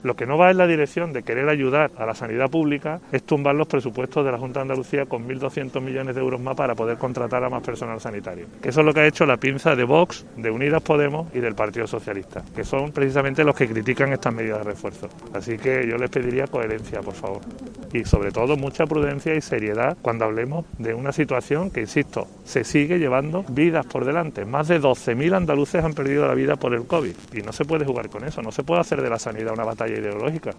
Lo que no va en la dirección de querer ayudar a la sanidad pública es tumbar los presupuestos de la Junta de Andalucía con 1.200 millones de euros más para poder contratar a más personal sanitario. Que eso es lo que ha hecho la pinza de Vox, de Unidas Podemos y del Partido Socialista, que son precisamente los que critican estas medidas de refuerzo. Así que yo les pediría coherencia, por favor. Y sobre todo mucha prudencia y seriedad cuando hablemos de una situación que, insisto, se sigue llevando vidas por delante. Más de 12.000 andaluces han perdido la vida por el COVID y no se puede jugar con eso, no se puede hacer de la sanidad una batalla ideológica.